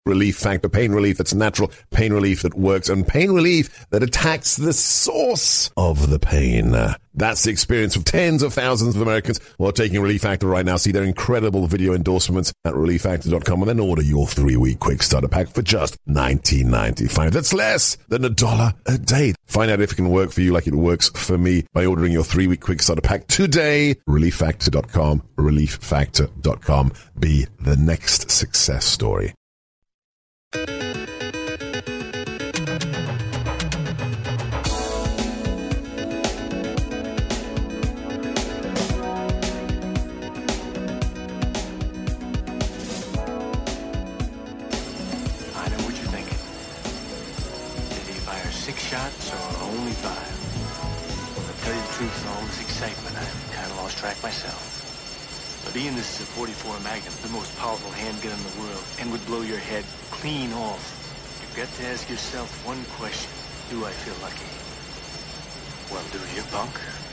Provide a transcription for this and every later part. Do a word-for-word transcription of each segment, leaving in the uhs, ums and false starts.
Relief Factor. Pain relief that's natural, pain relief that works, and pain relief that attacks the source of the pain. That's the experience of tens of thousands of Americans who are taking Relief Factor right now. See their incredible video endorsements at relief factor dot com and then order your three-week quick starter pack for just nineteen ninety-five. That's less than a dollar a day. Find out if it can work for you like it works for me by ordering your three-week quick starter pack today. relief factor dot com. relief factor dot com. Be the next success story. Shots or only five? Well, to tell you the truth, in all this excitement, I've kind of lost track myself. But Ian, this is a forty-four Magnum, the most powerful handgun in the world, and would blow your head clean off. You've got to ask yourself one question. Do I feel lucky? Well, do you, punk?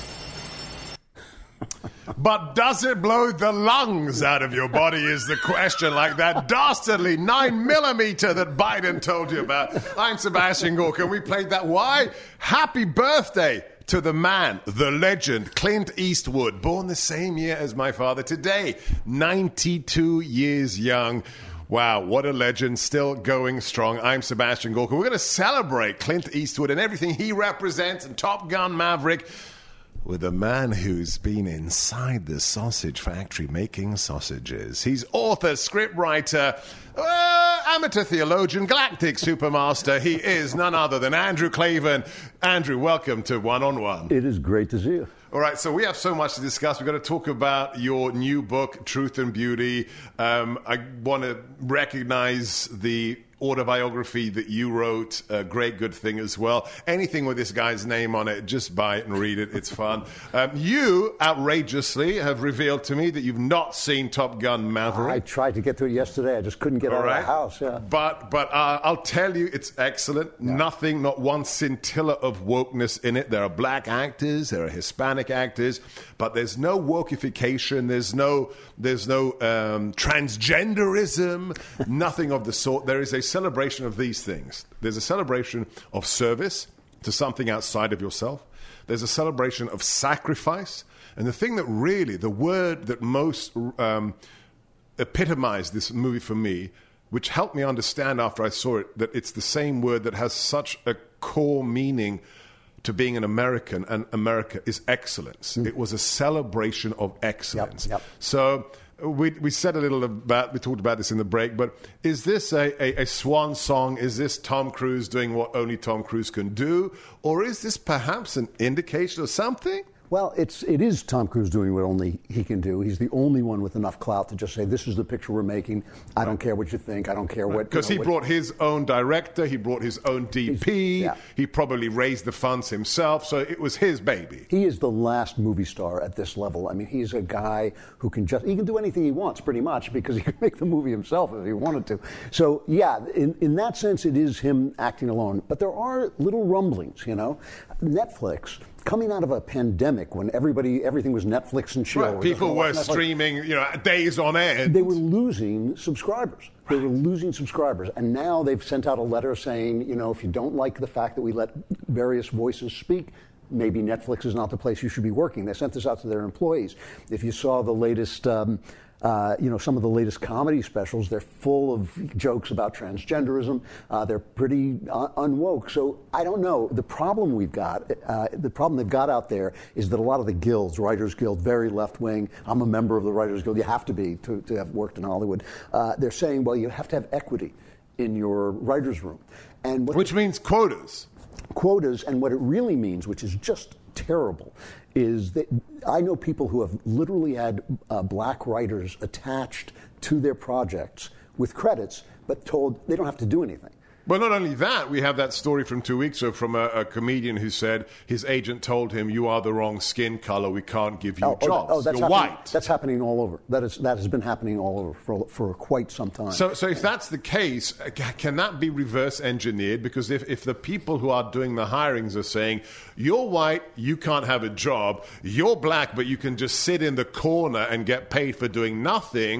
But does it blow the lungs out of your body is the question, like that dastardly nine millimeter that Biden told you about. I'm Sebastian Gorka. We played that. Why? Happy birthday to the man, the legend, Clint Eastwood, born the same year as my father today, ninety-two years young. Wow, what a legend, still going strong. I'm Sebastian Gorka. We're going to celebrate Clint Eastwood and everything he represents and Top Gun Maverick with a man who's been inside the sausage factory making sausages. He's author, scriptwriter, uh, amateur theologian, galactic supermaster. He is none other than Andrew Klavan. Andrew, welcome to One on One. It is great to see you. All right, so we have so much to discuss. We're going to talk about your new book, Truth and Beauty. Um, I want to recognize the autobiography that you wrote, a great good thing as well. Anything with this guy's name on it, just buy it and read it. It's fun. Um, you, outrageously, have revealed to me that you've not seen Top Gun Maverick. I tried to get to it yesterday. I just couldn't get All out right. of the house. Yeah. But but uh, I'll tell you, it's excellent. Yeah. Nothing, not one scintilla of wokeness in it. There are black actors, there are Hispanic actors, but there's no wokeification. There's no there's no um, transgenderism. Nothing of the sort. There is a celebration of these things. There's a celebration of service to something outside of yourself. There's a celebration of sacrifice. And the thing that really, the word that most um, epitomized this movie for me, which helped me understand after I saw it, that it's the same word that has such a core meaning to being an American, and America is excellence. Mm. It was a celebration of excellence. Yep, yep. So we we said a little about, we talked about this in the break, but is this a, a, a swan song? Is this Tom Cruise doing what only Tom Cruise can do? Or is this perhaps an indication of something? Well, it's it is Tom Cruise doing what only he can do. He's the only one with enough clout to just say, this is the picture we're making. I don't care what you think. I don't care what... Because you know, he what, brought his own director. He brought his own D P. Yeah. He probably raised the funds himself. So it was his baby. He is the last movie star at this level. I mean, he's a guy who can just... He can do anything he wants, pretty much, because he can make the movie himself if he wanted to. So, yeah, in, in that sense, it is him acting alone. But there are little rumblings, you know. Netflix... Coming out of a pandemic when everybody, everything was Netflix and chill. Right. People were streaming, you know, days on end. They were losing subscribers. They were losing subscribers. And now they've sent out a letter saying, you know, if you don't like the fact that we let various voices speak, maybe Netflix is not the place you should be working. They sent this out to their employees. If you saw the latest... Um, Uh, you know, some of the latest comedy specials, they're full of jokes about transgenderism. Uh, they're pretty un- unwoke. So I don't know. The problem we've got, uh, the problem they've got out there is that a lot of the guilds, Writers Guild, very left-wing. I'm a member of the Writers Guild. You have to be to, to have worked in Hollywood. Uh, they're saying, well, you have to have equity in your writer's room. And what Which means quotas. Quotas, and what it really means, which is just terrible, is that I know people who have literally had uh, black writers attached to their projects with credits, but told they don't have to do anything. Well, not only that, we have that story from two weeks ago from a, a comedian who said his agent told him, you are the wrong skin color, we can't give you oh, jobs. Oh, that's You're white. That's happening all over. That is that has been happening all over for for quite some time. So, so if that's the case, can that be reverse engineered? Because if, if the people who are doing the hirings are saying, you're white, you can't have a job, you're black, but you can just sit in the corner and get paid for doing nothing,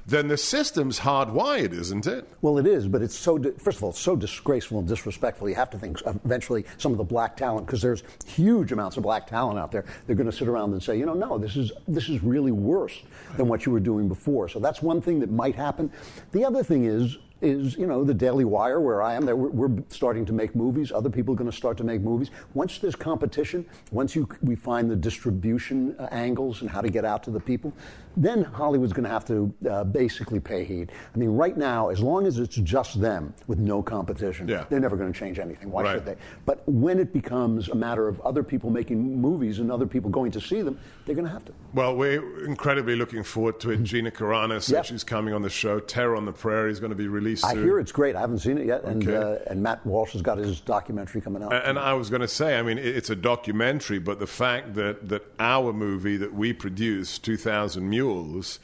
then the system's hardwired, isn't it? Well, it is, but it's so, di- first of all, it's so disgraceful and disrespectful. You have to think eventually some of the black talent, because there's huge amounts of black talent out there, they're going to sit around and say, you know, no, this is this is really worse than what you were doing before. So that's one thing that might happen. The other thing is, is, you know, the Daily Wire, where I am, that we're, we're starting to make movies. Other people are going to start to make movies. Once there's competition, once you we find the distribution uh, angles and how to get out to the people, then Hollywood's going to have to uh, basically pay heed. I mean, right now, as long as it's just them with no competition, yeah. they're never going to change anything. Why right. should they? But when it becomes a matter of other people making movies and other people going to see them, they're going to have to. Well, we're incredibly looking forward to it. Gina Carano said yep. she's coming on the show. Terror on the Prairie is going to be released I soon. hear it's great. I haven't seen it yet. And, okay. uh, and Matt Walsh has got his documentary coming out. And, and I was going to say, I mean, it's a documentary, but the fact that, that our movie that we produced, two thousand Mules,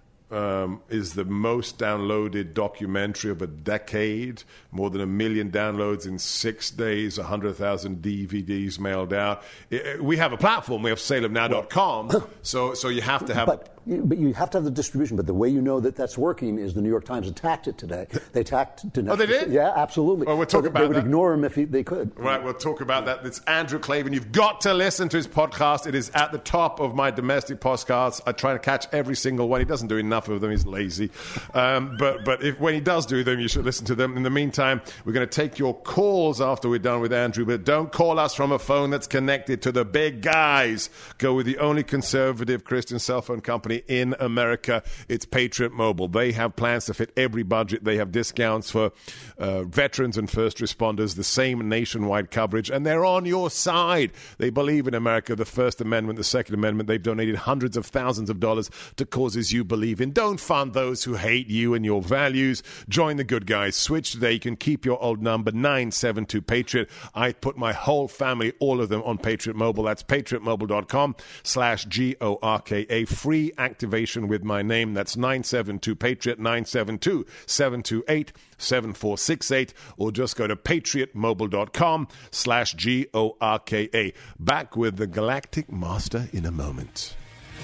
Um, is the most downloaded documentary of a decade, more than a million downloads in six days, one hundred thousand D V Ds mailed out. It, it, we have a platform. We have Salem Now dot com, well, so so you have to have... But, but you have to have the distribution. But the way you know that that's working is the New York Times attacked it today. They attacked... Netflix. Oh, they did? Yeah, absolutely. Well, we'll talk so about They would that. ignore him if he, they could. Right, we'll talk about that. It's Andrew Klavan. You've got to listen to his podcast. It is at the top of my domestic podcasts. I try to catch every single one. He doesn't do enough of them. He's lazy. Um, but but if, when he does do them, you should listen to them. In the meantime, we're going to take your calls after we're done with Andrew, but don't call us from a phone that's connected to the big guys. Go with the only conservative Christian cell phone company in America. It's Patriot Mobile. They have plans to fit every budget. They have discounts for uh, veterans and first responders, the same nationwide coverage, and they're on your side. They believe in America, the First Amendment, the Second Amendment. They've donated hundreds of thousands of dollars to causes you believe in. Don't fund those who hate you and your values. Join the good guys. Switch today. You can keep your old number, nine seven two Patriot. I put my whole family, all of them, on Patriot Mobile. That's patriotmobile.com slash G O R K A. Free activation with my name. That's nine seven two Patriot, nine seven two, seven two eight, seven four six eight, or just go to patriotmobile.com slash G O R K A. Back with the Galactic Master in a moment.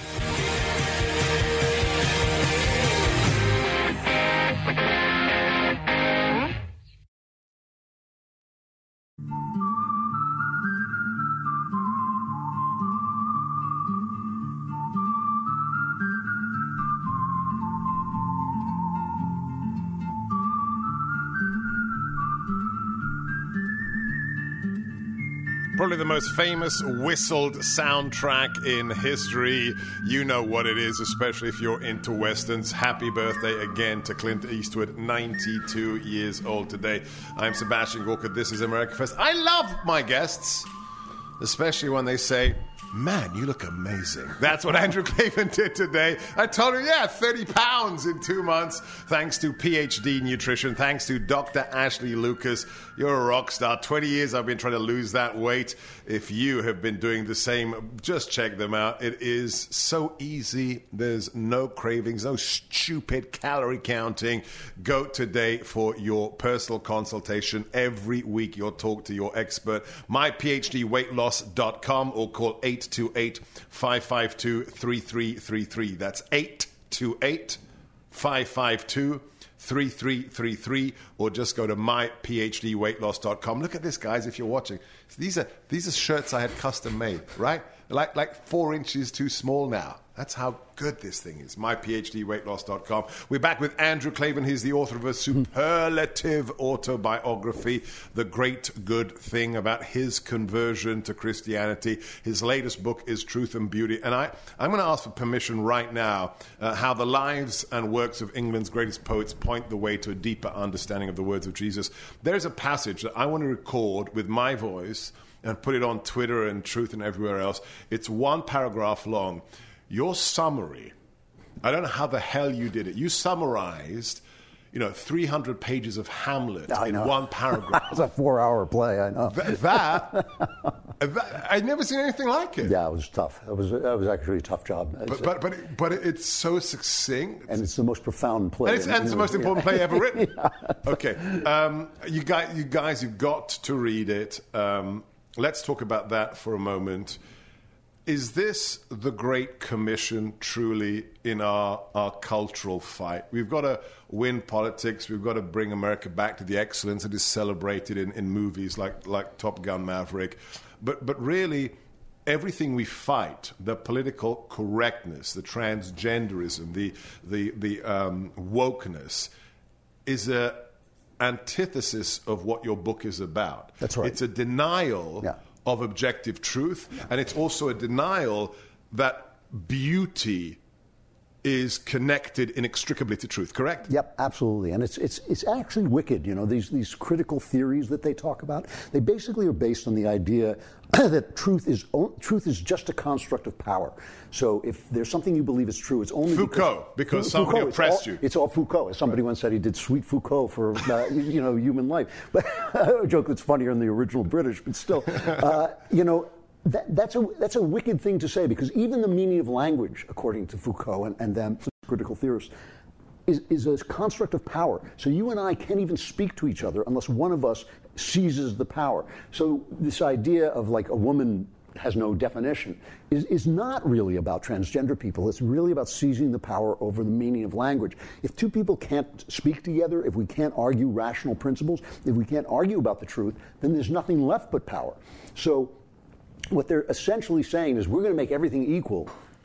Probably the most famous whistled soundtrack in history. You know what it is, especially if you're into Westerns. Happy birthday again to Clint Eastwood, ninety-two years old today. I'm Sebastian Gorka. This is America First. I love my guests, especially when they say, man, you look amazing. That's what Andrew Klavan did today. I told her, yeah, thirty pounds in two months, thanks to P H D Nutrition, thanks to Doctor Ashley Lucas. You're a rock star. twenty years I've been trying to lose that weight. If you have been doing the same, just check them out. It is so easy. There's no cravings, no stupid calorie counting. Go today for your personal consultation. Every week you'll talk to your expert. my P H D weight loss dot com or call eight two eight, five five two, three three three three. That's eight two eight, five five two, three three three three, or just go to my P H D weight loss dot com. Look at this, guys, if you're watching. These are these are shirts I had custom made, right? Like like four inches too small now. That's how good this thing is. my P H D weight loss dot com. We're back with Andrew Klavan. He's the author of a superlative autobiography, The Great Good Thing, about his conversion to Christianity. His latest book is Truth and Beauty. And I, I'm going to ask for permission right now uh, how the lives and works of England's greatest poets point the way to a deeper understanding of the words of Jesus. There's a passage that I want to record with my voice and put it on Twitter and Truth and everywhere else. It's one paragraph long. Your summary, I don't know how the hell you did it. You summarized, you know, three hundred pages of Hamlet I in know. one paragraph. It's a four-hour play, I know. Th- that, that, I'd never seen anything like it. Yeah, it was tough. It was, it was actually a tough job. But but but, it, but it's so succinct. And it's the most profound play. And it's, and it's the most important play ever written. Yeah. Okay. Um, you, guys, you guys, you've got to read it. Um, let's talk about that for a moment. Is this the Great Commission truly in our, our cultural fight? We've got to win politics. We've got to bring America back to the excellence that is celebrated in, in movies like, like Top Gun Maverick. But, but really, everything we fight, the political correctness, the transgenderism, the, the, the um, wokeness, is a antithesis of what your book is about. That's right. It's a denial yeah. of objective truth, and it's also a denial that beauty is connected inextricably to truth, correct? Yep, absolutely. And it's it's it's actually wicked, you know, these these critical theories that they talk about. They basically are based on the idea that truth is truth is just a construct of power. So if there's something you believe is true, it's only Foucault, because, because somebody Foucault, oppressed it's all, you. It's all Foucault. As somebody once said, he did sweet Foucault for uh, you know human life. But a joke that's funnier than the original British, but still, uh, you know. That, that's a that's a wicked thing to say, because even the meaning of language, according to Foucault and, and them, critical theorists, is, is a construct of power. So you and I can't even speak to each other unless one of us seizes the power. So this idea of like a woman has no definition is, is not really about transgender people. It's really about seizing the power over the meaning of language. If two people can't speak together, if we can't argue rational principles, if we can't argue about the truth, then there's nothing left but power. So what they're essentially saying is we're going to make everything equal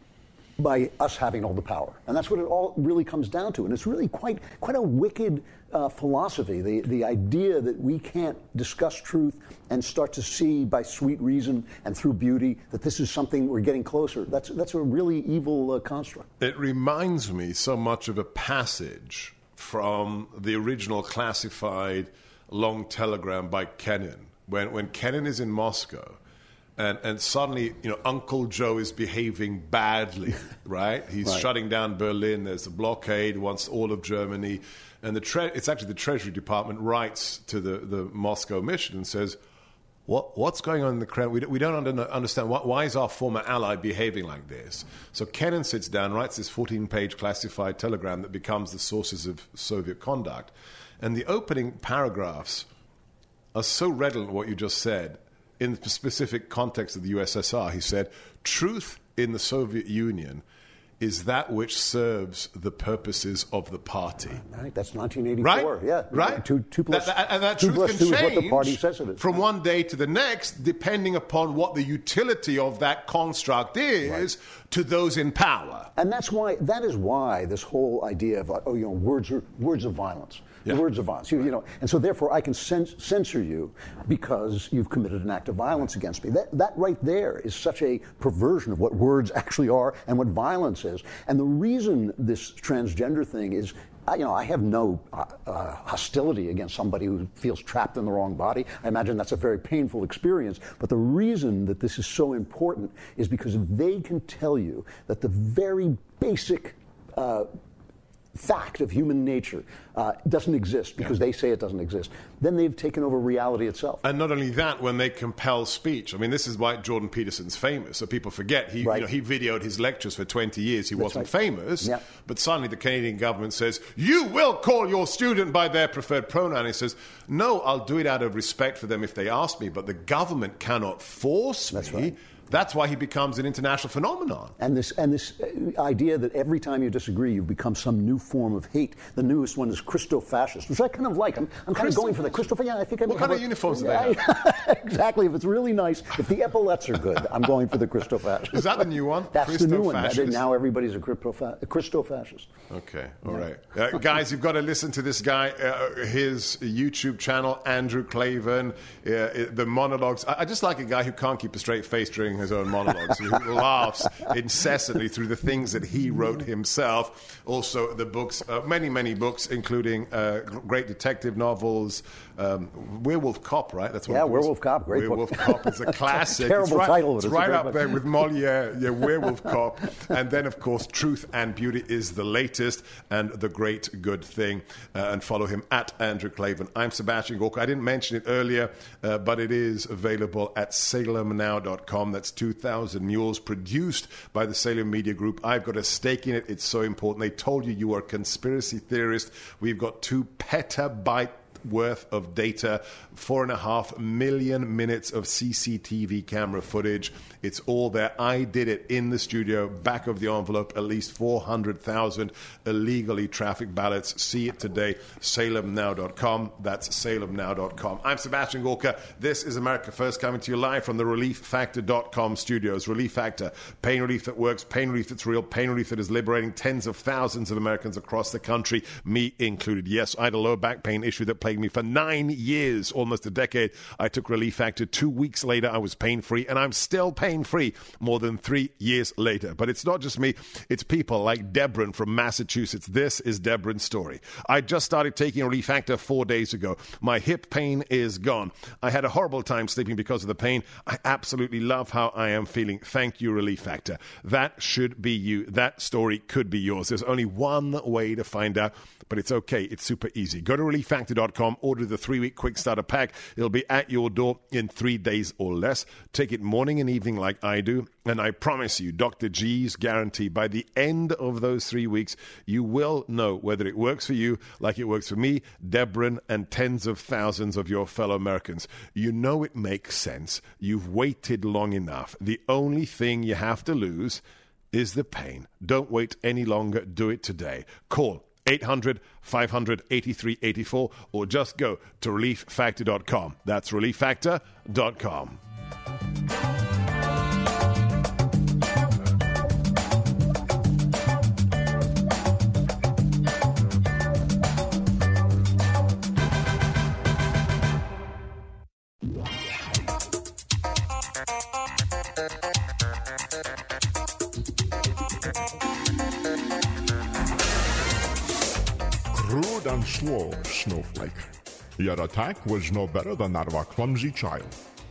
by us having all the power. And that's what it all really comes down to. And it's really quite quite a wicked uh, philosophy, the, the idea that we can't discuss truth and start to see by sweet reason and through beauty that this is something we're getting closer. That's, that's a really evil uh, construct. It reminds me so much of a passage from the original classified long telegram by Kennan. When, when Kennan is in Moscow, And and suddenly, you know, Uncle Joe is behaving badly, right? He's right. shutting down Berlin. There's a blockade, wants all of Germany. And the tre- it's actually the Treasury Department writes to the, the Moscow mission and says, what what's going on in the Kremlin? We don't, we don't under, understand. Why, why is our former ally behaving like this? So Kennan sits down, writes this fourteen-page classified telegram that becomes the sources of Soviet conduct. And the opening paragraphs are so redolent of what you just said. In the specific context of the U S S R, he said, truth in the Soviet Union is that which serves the purposes of the party. Right, that's nineteen eighty-four. Right? Yeah. Right? Two, two plus, that, that, and that two truth plus can two change is what the party says it is. from one day to the next, depending upon what the utility of that construct is right. to those in power. And that's why, that is why this whole idea of, oh, you know, words are words of violence. Yeah. The words of violence, you, you know, and so therefore I can cens- censor you because you've committed an act of violence against me. That that right there is such a perversion of what words actually are and what violence is. And the reason this transgender thing is, I, you know, I have no uh, uh, hostility against somebody who feels trapped in the wrong body. I imagine that's a very painful experience. But the reason that this is so important is because they can tell you that the very basic uh, fact of human nature uh, doesn't exist because yeah. they say it doesn't exist, then they've taken over reality itself. And not only that, when they compel speech, I mean, this is why Jordan Peterson's famous. So people forget he, right. you know, he videoed his lectures for twenty years. He That's wasn't right. famous, yeah. but suddenly the Canadian government says, you will call your student by their preferred pronoun. He says, no, I'll do it out of respect for them if they ask me, but the government cannot force That's me. Right. That's why he becomes an international phenomenon. And this and this idea that every time you disagree, you become some new form of hate. The newest one is Christo-fascist, which I kind of like. I'm, I'm kind of going for the Christo. Yeah, I think I'm. What kind of uniforms do they have? Exactly. If it's really nice, if the epaulets are good, I'm going for the Christo-fascist. Is that the new one? That's the new one. That, now everybody's a Christo-fascist. Okay, all right, uh, guys, you've got to listen to this guy. Uh, his YouTube channel, Andrew Klavan. Uh, the monologues. I, I just like a guy who can't keep a straight face during his own monologues, who laughs incessantly through the things that he wrote himself. Also, the books, uh, many, many books, including uh, great detective novels. Um, Werewolf Cop, right? That's what yeah, it Werewolf Cop, great Werewolf book. Cop is a classic. Terrible it's right, title. It's it's right up book. there with Molière, yeah, Werewolf Cop. And then, of course, Truth and Beauty is the latest and the great good thing. Uh, and follow him at Andrew Klavan. I'm Sebastian Gorka. I didn't mention it earlier, uh, but it is available at salem now dot com. That's two thousand Mules, produced by the Salem Media Group. I've got a stake in it. It's so important. They told you you are a conspiracy theorist. We've got two petabyte worth of data, four and a half million minutes of C C T V camera footage. It's all there. I did it in the studio, back of the envelope, at least four hundred thousand illegally trafficked ballots. See it today, salem now dot com. That's salem now dot com. I'm Sebastian Gorka. This is America First, coming to you live from the relief factor dot com studios. Relief Factor, pain relief that works, pain relief that's real, pain relief that is liberating tens of thousands of Americans across the country, me included. Yes, I had a lower back pain issue that plagued me for nine years, almost a decade. I took Relief Factor. Two weeks later, I was pain-free, and I'm still pain-free more than three years later. But it's not just me. It's people like Debron from Massachusetts. This is Debron's story. I just started taking Relief Factor four days ago. My hip pain is gone. I had a horrible time sleeping because of the pain. I absolutely love how I am feeling. Thank you, Relief Factor. That should be you. That story could be yours. There's only one way to find out, but it's okay. It's super easy. Go to relief factor dot com, order the three-week quick starter pack. It'll be at your door in three days or less. Take it morning and evening like I do, and I promise you, Doctor G's guarantee, by the end of those three weeks, you will know whether it works for you like it works for me, Debron, and tens of thousands of your fellow Americans. You know it makes sense. You've waited long enough. The only thing you have to lose is the pain. Don't wait any longer. Do it today. Call eight hundred, five hundred, eighty-three eighty-four or just go to relief factor dot com. That's relief factor dot com. Crude and slow, Snowflake. Your attack was no better than that of a clumsy child.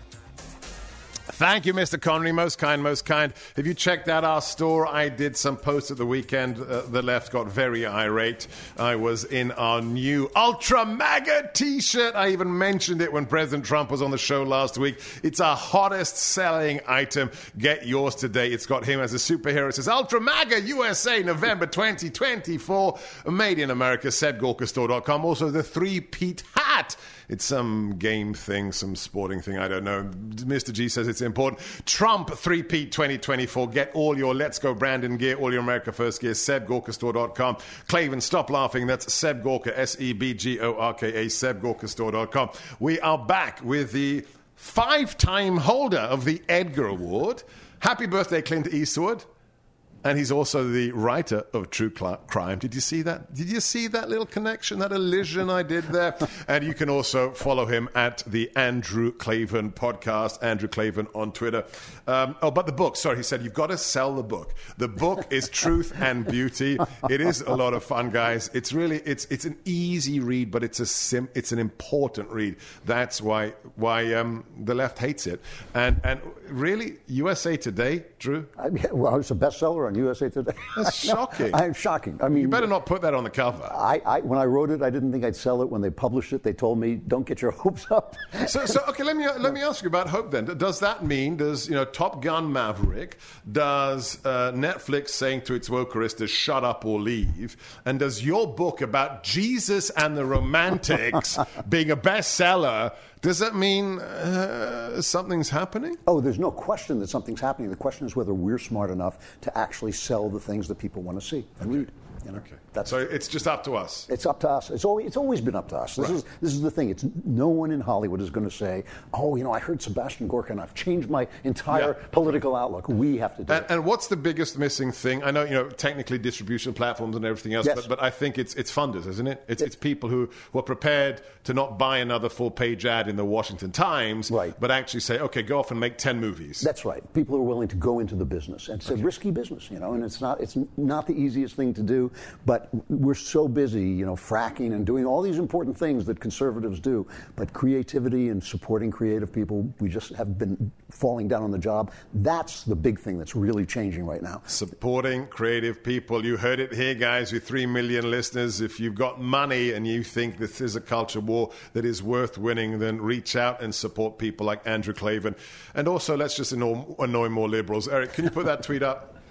Thank you, Mister Connery. Most kind, most kind. If you checked out our store, I did some posts at the weekend. Uh, the left got very irate. I was in our new Ultra MAGA t-shirt. I even mentioned it when President Trump was on the show last week. It's our hottest selling item. Get yours today. It's got him as a superhero. It says Ultra MAGA U S A November twenty twenty-four. Made in America, seb gorka store dot com. Also, the three-peat hat. It's some game thing, some sporting thing, I don't know. Mister G says it's important. Trump three-peat twenty twenty-four. Get all your Let's Go Brandon gear, all your America First gear, seb gorka store dot com. Klavan, stop laughing. That's Seb Gorka, S E B G O R K A, seb gorka store dot com. We are back with the five-time holder of the Edgar Award. Happy birthday, Clint Eastwood. And he's also the writer of True Crime. Did you see that? Did you see that little connection, that elision I did there? And you can also follow him at the Andrew Klavan podcast, Andrew Klavan on Twitter. Um, oh, but the book, sorry, he said, you've got to sell the book. The book is Truth and Beauty. It is a lot of fun, guys. It's really, it's it's an easy read, but it's a sim, it's an important read. That's why why um, the left hates it. And and really, U S A Today, Drew? I mean, well, it's a bestseller on U S A Today. That's shocking. No, I'm shocking. I mean, you better not put that on the cover. I, I, when I wrote it, I didn't think I'd sell it. When they published it, they told me, "Don't get your hopes up." so, so okay, let me let me ask you about hope then. Does that mean does you know Top Gun Maverick? Does uh, Netflix saying to its wokeristas, "Shut up or leave"? And does your book about Jesus and the Romantics being a bestseller? Does that mean uh, something's happening? Oh, there's no question that something's happening. The question is whether we're smart enough to actually sell the things that people want to see and read. You know, okay. That's, so it's just up to us. It's up to us. It's always, it's always been up to us. This right. is this is the thing. It's no one in Hollywood is going to say, "Oh, you know, I heard Sebastian Gorka and I've changed my entire yeah. political outlook." We have to do and, it. And what's the biggest missing thing? I know, you know, technically distribution platforms and everything else, yes. but, but I think it's it's funders, isn't it? It's it, it's people who, who are prepared to not buy another full-page ad in the Washington Times, right. but actually say, "Okay, go off and make ten movies." That's right. People are willing to go into the business, and it's okay. a risky business, you know, and it's not it's not the easiest thing to do, but we're so busy, you know, fracking and doing all these important things that conservatives do. But creativity and supporting creative people, we just have been falling down on the job. That's the big thing that's really changing right now. Supporting creative people. You heard it here, guys, with three million listeners. If you've got money and you think this is a culture war that is worth winning, then reach out and support people like Andrew Klavan. And also, let's just annoy, annoy more liberals. Eric, can you put that tweet up?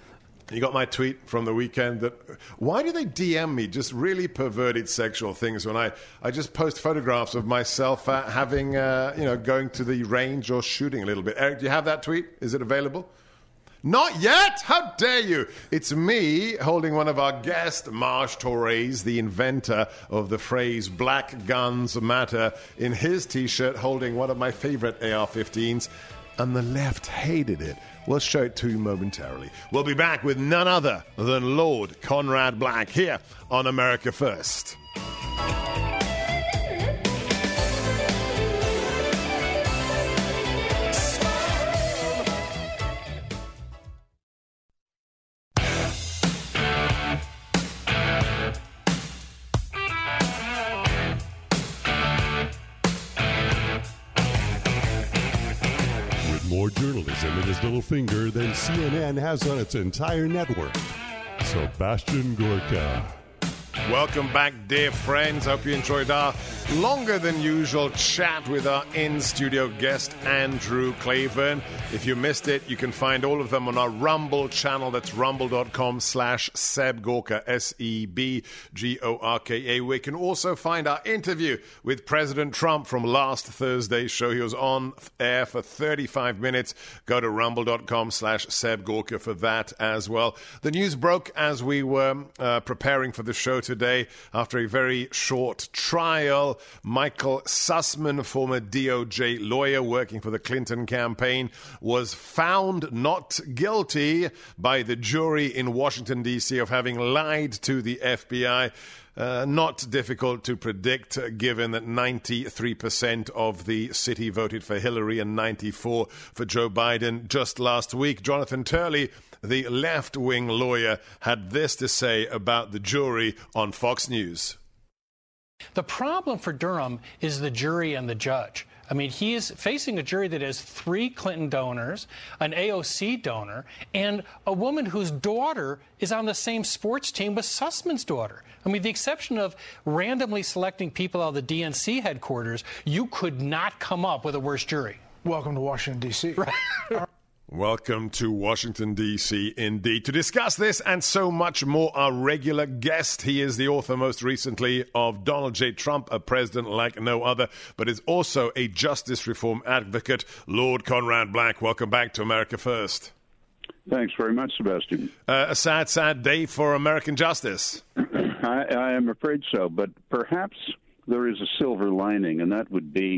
You got my tweet from the weekend that, why do they D M me just really perverted sexual things when I, I just post photographs of myself uh, having, uh, you know, going to the range or shooting a little bit? Eric, do you have that tweet? Is it available? Not yet? How dare you? It's me holding one of our guests, Marsh Torres, the inventor of the phrase Black Guns Matter, in his T-shirt holding one of my favorite A R fifteens, and the left hated it. We'll show it to you momentarily. We'll be back with none other than Lord Conrad Black here on America First. More journalism in his little finger than C N N has on its entire network. Sebastian Gorka. Welcome back, dear friends. Hope you enjoyed our longer than usual chat with our in-studio guest, Andrew Claiborne. If you missed it, you can find all of them on our Rumble channel. That's rumble.com slash Seb Gorka, S E B G O R K A. We can also find our interview with President Trump from last Thursday's show. He was on air for thirty-five minutes. Go to rumble.com slash Seb Gorka for that as well. The news broke as we were uh, preparing for the show today. After a very short trial, Michael Sussman, former D O J lawyer working for the Clinton campaign, was found not guilty by the jury in Washington, D C of having lied to the F B I. Uh, not difficult to predict, uh, given that ninety-three percent of the city voted for Hillary and ninety-four for Joe Biden. Just last week, Jonathan Turley, the left-wing lawyer, had this to say about the jury on Fox News. The problem for Durham is the jury and the judge. I mean, he is facing a jury that has three Clinton donors, an A O C donor, and a woman whose daughter is on the same sports team with Sussman's daughter. I mean, the exception of randomly selecting people out of the D N C headquarters, you could not come up with a worse jury. Welcome to Washington, D C Right. Welcome to Washington, D C, indeed. To discuss this and so much more, our regular guest. He is the author most recently of Donald J. Trump, a president like no other, but is also a justice reform advocate, Lord Conrad Black. Welcome back to America First. Thanks very much, Sebastian. Uh, a sad, sad day for American justice. I, I am afraid so, but perhaps there is a silver lining, and that would be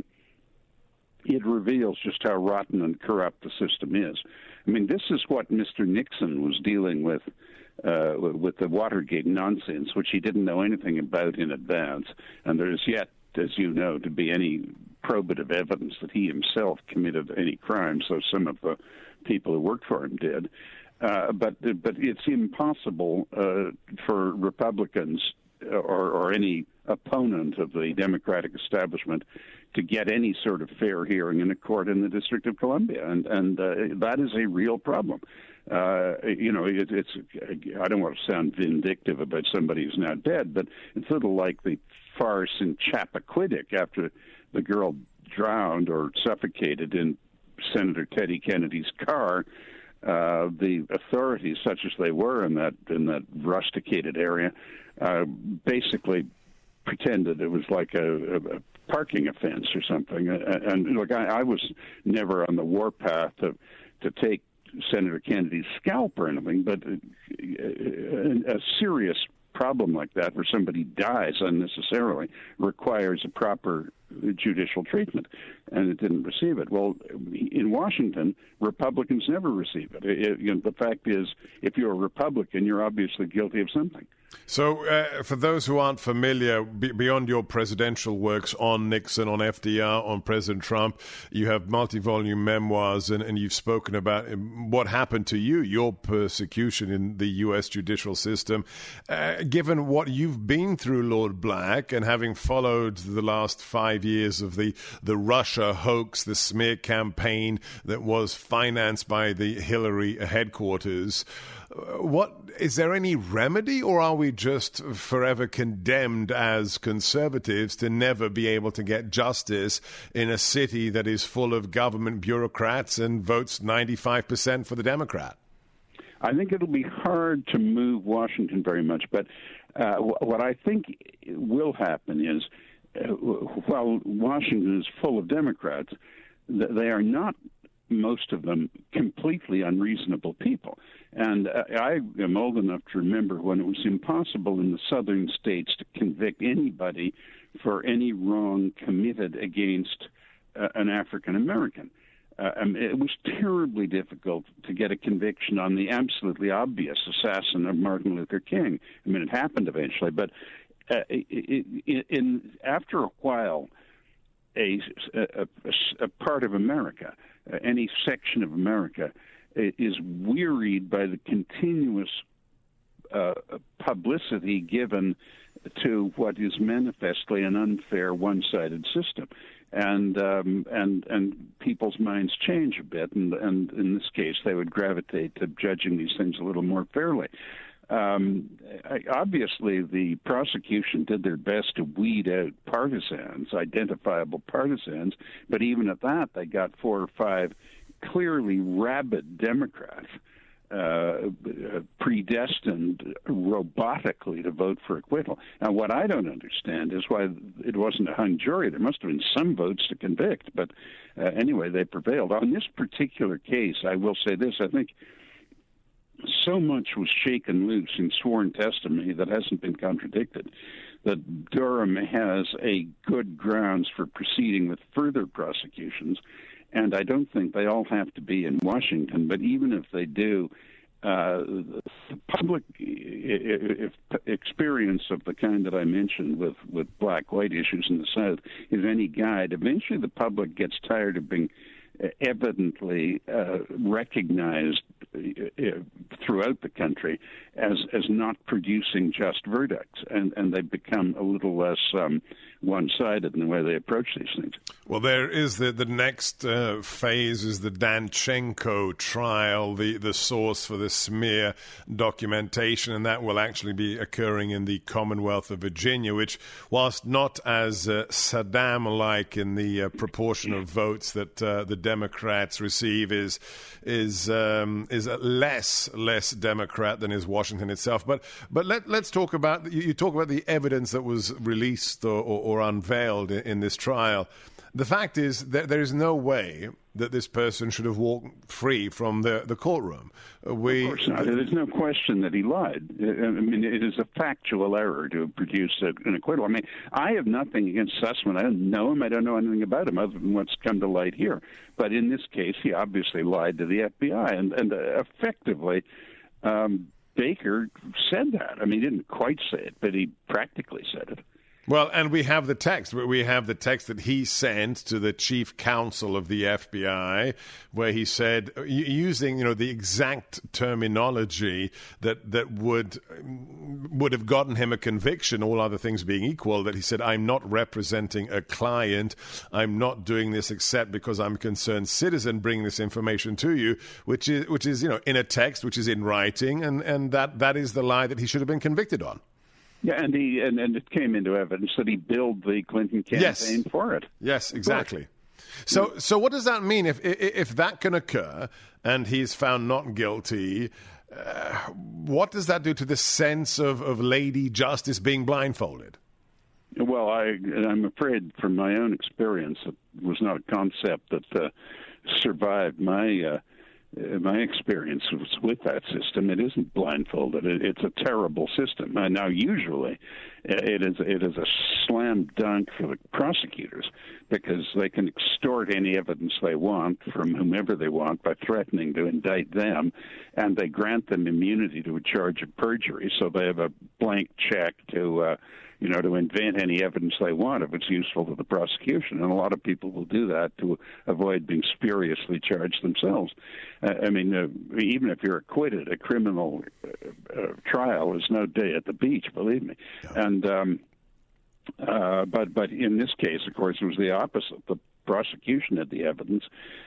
it reveals just how rotten and corrupt the system is. I mean, this is what Mister Nixon was dealing with, uh, with the Watergate nonsense, which he didn't know anything about in advance. And there is yet, as you know, to be any probative evidence that he himself committed any crime, so some of the people who worked for him did. Uh, but but it's impossible uh, for Republicans or, or any opponent of the Democratic establishment to get any sort of fair hearing in a court in the District of Columbia, and and uh, that is a real problem. Uh, you know, it, it's I don't want to sound vindictive about somebody who's now dead, but it's a little like the farce in Chappaquiddick after the girl drowned or suffocated in Senator Teddy Kennedy's car. Uh, the authorities, such as they were in that in that rusticated area, uh, basically pretended it was like a, a parking offense or something. And, and look, I, I was never on the warpath to to take Senator Kennedy's scalp or anything, but a, a serious problem like that, where somebody dies unnecessarily, requires a proper judicial treatment, and it didn't receive it. Well, in Washington, Republicans never receive it. it you know, the fact is, if you're a Republican, you're obviously guilty of something. So, uh, for those who aren't familiar, b- beyond your presidential works on Nixon, on F D R, on President Trump, you have multi-volume memoirs, and, and you've spoken about what happened to you, your persecution in the U S judicial system. Uh, given what you've been through, Lord Black, and having followed the last five years of the, the Russia hoax, the smear campaign that was financed by the Hillary headquarters, what is there any remedy, or are we just forever condemned as conservatives to never be able to get justice in a city that is full of government bureaucrats and votes ninety-five percent for the Democrat? I think it'll be hard to move Washington very much. But uh, what I think will happen is, uh, while Washington is full of Democrats, they are not, most of them, completely unreasonable people. And uh, I am old enough to remember when it was impossible in the southern states to convict anybody for any wrong committed against uh, an African American. Uh, I mean, it was terribly difficult to get a conviction on the absolutely obvious assassin of Martin Luther King. I mean, it happened eventually, but uh, in, in after a while, a, a, a part of America, uh, any section of America, is wearied by the continuous uh, publicity given to what is manifestly an unfair, one-sided system. And um, and and people's minds change a bit, and, and in this case, they would gravitate to judging these things a little more fairly. Um, obviously, the prosecution did their best to weed out partisans, identifiable partisans, but even at that, they got four or five clearly rabid Democrats uh, predestined robotically to vote for acquittal. Now, what I don't understand is why it wasn't a hung jury. There must have been some votes to convict, but uh, anyway, they prevailed. On this particular case, I will say this, I think so much was shaken loose in sworn testimony that hasn't been contradicted, that Durham has a good grounds for proceeding with further prosecutions. And I don't think they all have to be in Washington, but even if they do, uh, the public if experience of the kind that I mentioned with, with black-white issues in the South is any guide. Eventually the public gets tired of being evidently uh, recognized uh, throughout the country as as not producing just verdicts, and, and they become a little less um, one-sided in the way they approach these things. Well, there is the, the next uh, phase is the Danchenko trial, the, the source for the smear documentation, and that will actually be occurring in the Commonwealth of Virginia, which, whilst not as uh, Saddam-like in the uh, proportion of votes that uh, the Democrats receive, is is um, is less less Democrat than is Washington itself. But but let let's talk about you, you talk about the evidence that was released or, or, or unveiled in, in this trial. The fact is that there is no way that this person should have walked free from the, the courtroom. We, of course not. There's no question that he lied. I mean, it is a factual error to produce an acquittal. I mean, I have nothing against Sussman. I don't know him. I don't know anything about him other than what's come to light here. But in this case, he obviously lied to the F B I. And, and uh, effectively, um, Baker said that. I mean, he didn't quite say it, but he practically said it. Well, and we have the text. We have the text that he sent to the chief counsel of the F B I, where he said, using you know the exact terminology that that would would have gotten him a conviction, all other things being equal, that he said, "I'm not representing a client. I'm not doing this except because I'm a concerned citizen bringing this information to you," which is which is you know in a text, which is in writing, and and that that is the lie that he should have been convicted on. Yeah, and he and, and it came into evidence that he billed the Clinton campaign yes. for it. Yes, exactly. So, yeah. so what does that mean if if that can occur and he's found not guilty? Uh, what does that do to the sense of, of Lady Justice being blindfolded? Well, I I'm afraid from my own experience, it was not a concept that uh, survived my. Uh, My experience was with that system. It isn't blindfolded. It, it's a terrible system. Uh, now, usually, it is it is a slam dunk for the prosecutors because they can extort any evidence they want from whomever they want by threatening to indict them, and they grant them immunity to a charge of perjury, so they have a blank check to. Uh, you know, to invent any evidence they want if it's useful to the prosecution. And a lot of people will do that to avoid being spuriously charged themselves. Uh, I mean, uh, even if you're acquitted, a criminal uh, uh, trial is no day at the beach, believe me. Yeah. And um, uh, but but in this case, of course, it was the opposite. The prosecution had the evidence,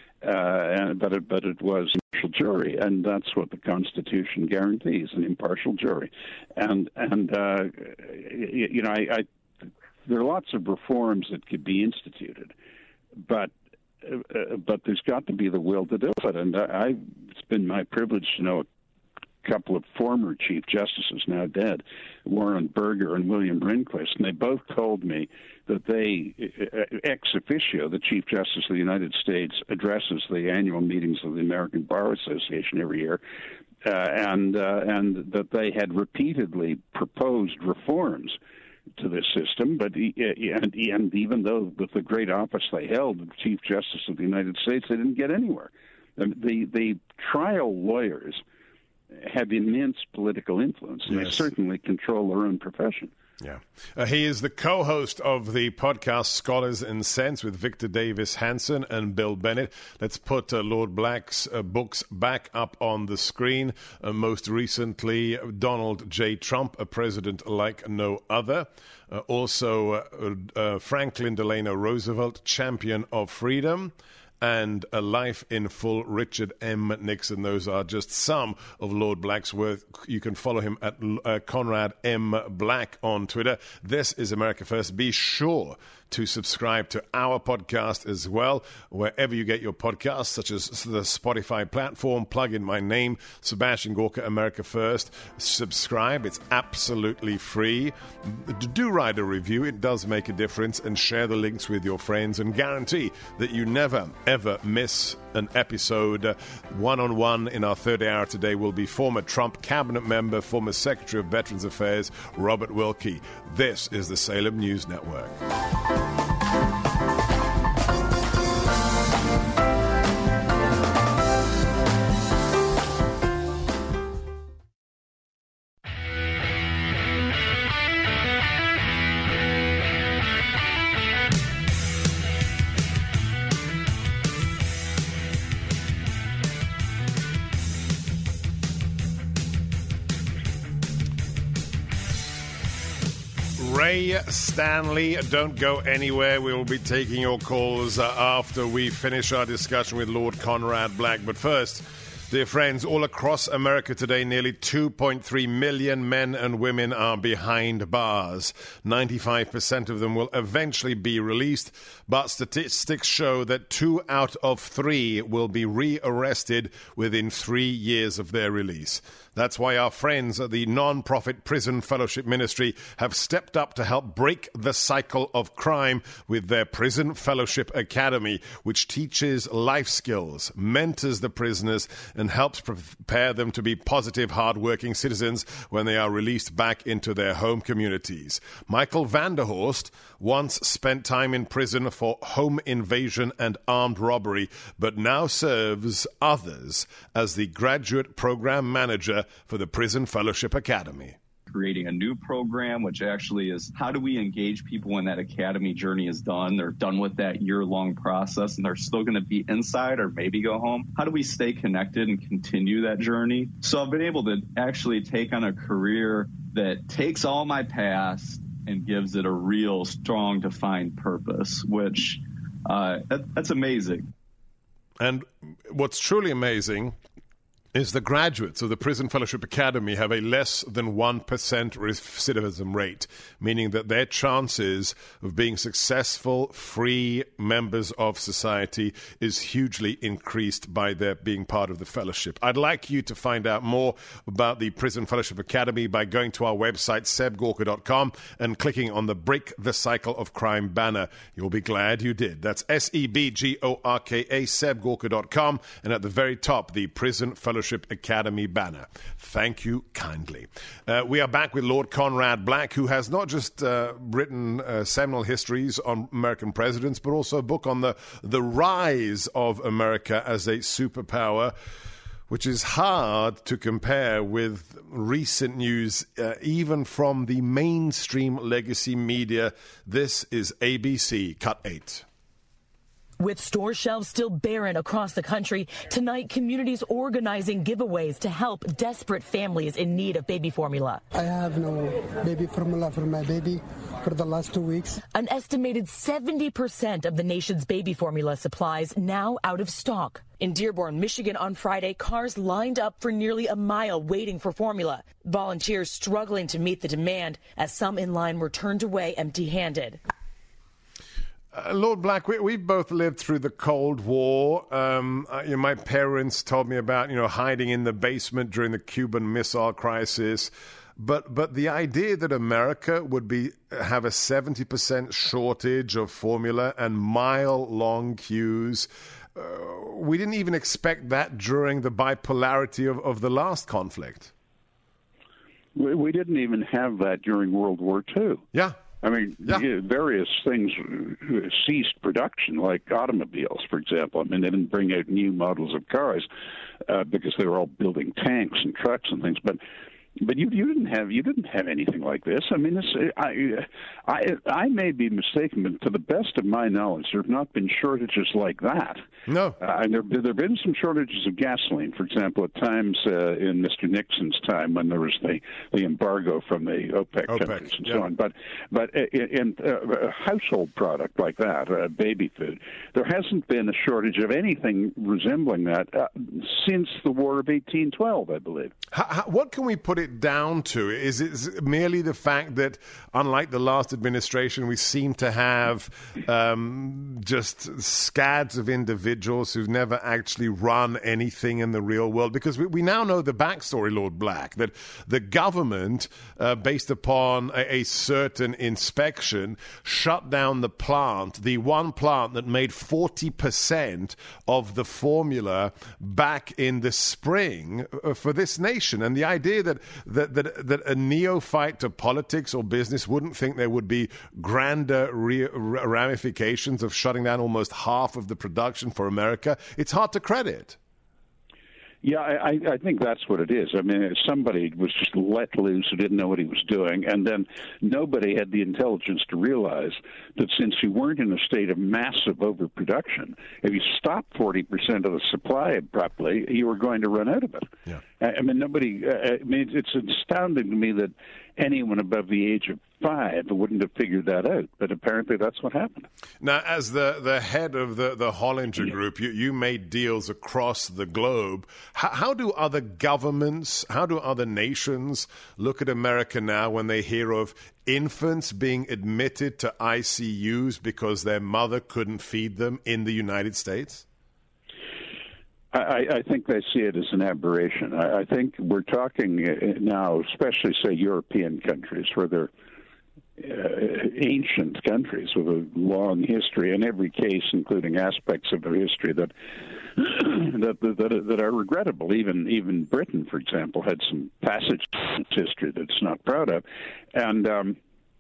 uh, and, but it, but it was an impartial jury, and that's what the Constitution guarantees: an impartial jury. And and uh, you know, I, I there are lots of reforms that could be instituted, but uh, but there's got to be the will to do it. And I, it's been my privilege to know couple of former Chief Justices, now dead, Warren Burger and William Rehnquist, and they both told me that they, ex officio, the Chief Justice of the United States addresses the annual meetings of the American Bar Association every year, uh, and uh, and that they had repeatedly proposed reforms to this system, but he, and, and even though with the great office they held, the Chief Justice of the United States, they didn't get anywhere. The the trial lawyers have immense political influence, and yes. they certainly control their own profession. Yeah. Uh, he is the co-host of the podcast Scholars in Sense with Victor Davis Hanson and Bill Bennett. Let's put uh, Lord Black's uh, books back up on the screen. Uh, most recently, Donald J. Trump, a president like no other. Uh, also, uh, uh, Franklin Delano Roosevelt, Champion of Freedom. And A Life in Full, Richard M. Nixon. Those are just some of Lord Black's work. You can follow him at uh, Conrad M. Black on Twitter. This is America First. Be sure to subscribe to our podcast as well, wherever you get your podcasts, such as the Spotify platform. Plug in my name, Sebastian Gorka, America First. Subscribe. It's absolutely free. Do write a review. It does make a difference. And share the links with your friends, and guarantee that you never, ever miss an episode. One-on-one in our third hour today will be former Trump cabinet member, former Secretary of Veterans Affairs, Robert Wilkie. This is the Salem News Network. Ray Stanley, don't go anywhere. We will be taking your calls uh, after we finish our discussion with Lord Conrad Black. But first, dear friends, all across America today, nearly two point three million men and women are behind bars. ninety-five percent of them will eventually be released, but statistics show that two out of three will be rearrested within three years of their release. That's why our friends at the non-profit Prison Fellowship Ministry have stepped up to help break the cycle of crime with their Prison Fellowship Academy, which teaches life skills, mentors the prisoners, and helps prepare them to be positive, hard-working citizens when they are released back into their home communities. Michael Vanderhorst once spent time in prison for home invasion and armed robbery, but now serves others as the graduate program manager for the Prison Fellowship Academy. Creating a new program, which actually is how do we engage people when that academy journey is done? They're done with that year-long process and they're still going to be inside or maybe go home. How do we stay connected and continue that journey? So I've been able to actually take on a career that takes all my past and gives it a real strong, defined purpose, which uh, that, that's amazing. And what's truly amazing is the graduates of the Prison Fellowship Academy have a less than one percent recidivism rate, meaning that their chances of being successful, free members of society is hugely increased by their being part of the fellowship. I'd like you to find out more about the Prison Fellowship Academy by going to our website, seb gorka dot com, and clicking on the Break the Cycle of Crime banner. You'll be glad you did. That's S E B G O R K A, seb gorka dot com, and at the very top, the Prison Fellowship Academy banner. Thank you kindly. Uh, we are back with Lord Conrad Black, who has not just uh, written uh, seminal histories on American presidents, but also a book on the, the rise of America as a superpower, which is hard to compare with recent news, uh, even from the mainstream legacy media. This is A B C, Cut eight. With store shelves still barren across the country, tonight communities organizing giveaways to help desperate families in need of baby formula. I have no baby formula for my baby for the last two weeks. An estimated seventy percent of the nation's baby formula supplies now out of stock. In Dearborn, Michigan on Friday, cars lined up for nearly a mile waiting for formula. Volunteers struggling to meet the demand as some in line were turned away empty-handed. Uh, Lord Black, we, we've both lived through the Cold War. Um, uh, you know, my parents told me about, you know, hiding in the basement during the Cuban Missile Crisis. But but the idea that America would be have a seventy percent shortage of formula and mile-long queues, uh, we didn't even expect that during the bipolarity of, of the last conflict. We, we didn't even have that during World War Two. Yeah. I mean, yeah. various things ceased production, like automobiles, for example. I mean, they didn't bring out new models of cars uh, because they were all building tanks and trucks and things. But But you you didn't have you didn't have anything like this. I mean, this, I I I may be mistaken, but to the best of my knowledge, there have not been shortages like that. No, uh, and there there have been some shortages of gasoline, for example, at times uh, in Mister Nixon's time when there was the, the embargo from the OPEC, OPEC countries and yeah. so on. But but in, in uh, a household product like that, uh, baby food, there hasn't been a shortage of anything resembling that uh, since the War of eighteen twelve, I believe. How, how, what can we put it down to? Is it merely the fact that, unlike the last administration, we seem to have um, just scads of individuals who've never actually run anything in the real world? Because we, we now know the backstory, Lord Black, that the government, uh, based upon a, a certain inspection, shut down the plant, the one plant that made forty percent of the formula back in the spring for this nation. And the idea that, that that that a neophyte to politics or business wouldn't think there would be grander re- ramifications of shutting down almost half of the production for America, it's hard to credit. Yeah, I, I think that's what it is. I mean, somebody was just let loose who didn't know what he was doing, and then nobody had the intelligence to realize that since you weren't in a state of massive overproduction, if you stopped forty percent of the supply abruptly, you were going to run out of it. Yeah. I mean, nobody. Uh, I mean, it's astounding to me that anyone above the age of five wouldn't have figured that out, but apparently that's what happened. Now, as the, the head of the, the Hollinger yeah. Group, you, you made deals across the globe. How, how do other governments, how do other nations look at America now when they hear of infants being admitted to I C Us because their mother couldn't feed them in the United States? I, I think they see it as an aberration. I, I think we're talking now, especially, say, European countries, where they're uh, ancient countries with a long history, in every case, including aspects of their history that that, that that are regrettable. Even even Britain, for example, had some passages in its history that it's not proud of, and um,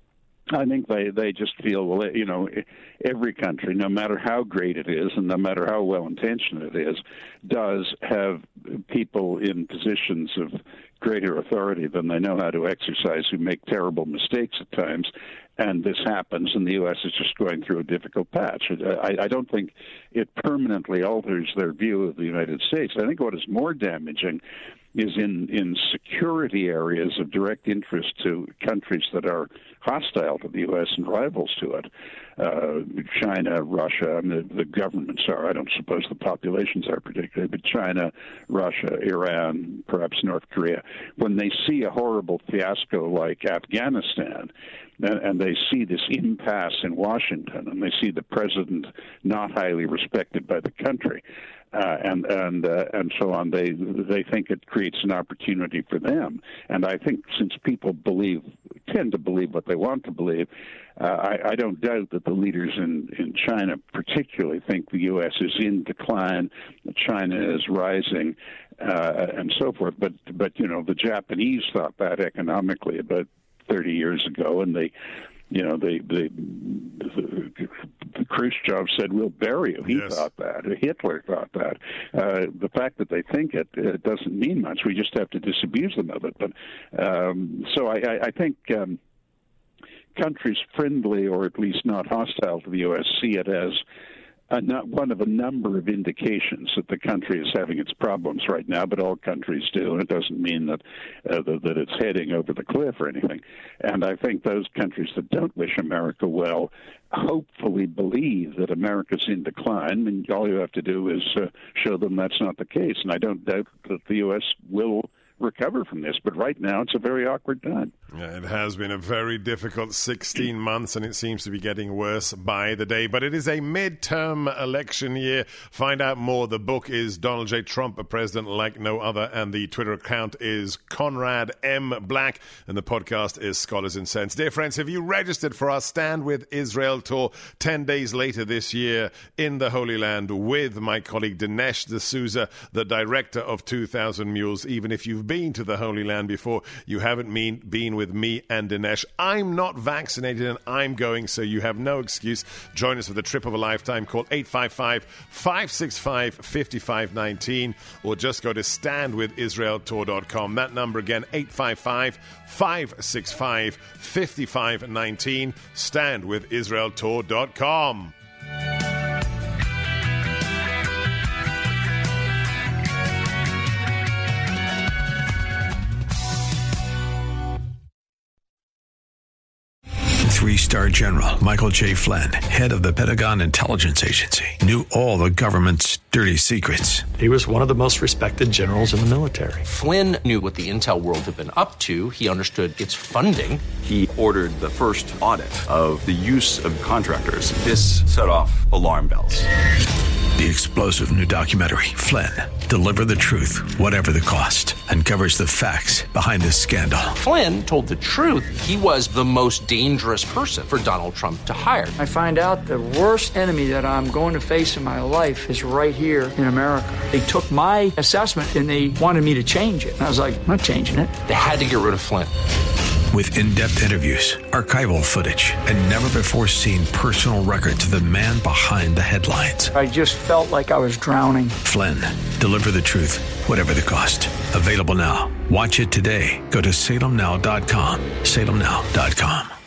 I think they, they just feel, well, you know, every country, no matter how great it is and no matter how well-intentioned it is, does have people in positions of greater authority than they know how to exercise who make terrible mistakes at times. And this happens, and the U S is just going through a difficult patch. I, I don't think it permanently alters their view of the United States. I think what is more damaging is in, in security areas of direct interest to countries that are hostile to the U S and rivals to it. Uh, China, Russia, I mean, the, the governments are. I don't suppose the populations are particularly, but China, Russia, Iran, perhaps North Korea. When they see a horrible fiasco like Afghanistan, and, and they see this impasse in Washington, and they see the president not highly respected by the country, Uh, and and uh, and so on. They they think it creates an opportunity for them. And I think since people believe tend to believe what they want to believe, uh, I, I don't doubt that the leaders in, in China particularly think the U S is in decline, that China is rising, uh, and so forth. But but you know the Japanese thought that economically about thirty years ago, and they. You know, they, they, the, the Khrushchev said, we'll bury you. He yes. thought that. Hitler thought that. Uh, the fact that they think it, it doesn't mean much. We just have to disabuse them of it. But um, so I, I, I think um, countries friendly or at least not hostile to the U S see it as Uh, not one of a number of indications that the country is having its problems right now, but all countries do, and it doesn't mean that, uh, that that it's heading over the cliff or anything. And I think those countries that don't wish America well hopefully believe that America's in decline, and all you have to do is uh, show them that's not the case. And I don't doubt that the U S will recover from this. But right now, it's a very awkward time. Yeah, it has been a very difficult sixteen months, and it seems to be getting worse by the day. But it is a midterm election year. Find out more. The book is Donald J. Trump, a president like no other, and the Twitter account is Conrad M. Black, and the podcast is Scholars in Sense. Dear friends, have you registered for our Stand With Israel tour ten days later this year in the Holy Land with my colleague Dinesh D'Souza, the director of two thousand Mules? Even if you've been to the Holy Land before, you haven't mean, been with me and Dinesh. I'm not vaccinated and I'm going, so you have no excuse. Join us for the trip of a lifetime. Call eight five five, five six five, five five one nine or just go to stand with israel tour dot com. That number again, eight five five, five six five, five five one nine, stand with israel tour dot com. Three-star General Michael J. Flynn, head of the Pentagon Intelligence Agency, knew all the government's dirty secrets. He was one of the most respected generals in the military. Flynn knew what the intel world had been up to. He understood its funding. He ordered the first audit of the use of contractors. This set off alarm bells. The explosive new documentary, Flynn, Deliver the Truth, Whatever the Cost, uncovers the facts behind this scandal. Flynn told the truth. He was the most dangerous person for Donald Trump to hire. I find out the worst enemy that I'm going to face in my life is right here in America. They took my assessment and they wanted me to change it. And I was like, I'm not changing it. They had to get rid of Flynn. With in-depth interviews, archival footage, and never-before-seen personal records of the man behind the headlines. I just felt like I was drowning. Flynn, Deliver the Truth, Whatever the Cost. Available now. Watch it today. Go to salem now dot com. salem now dot com.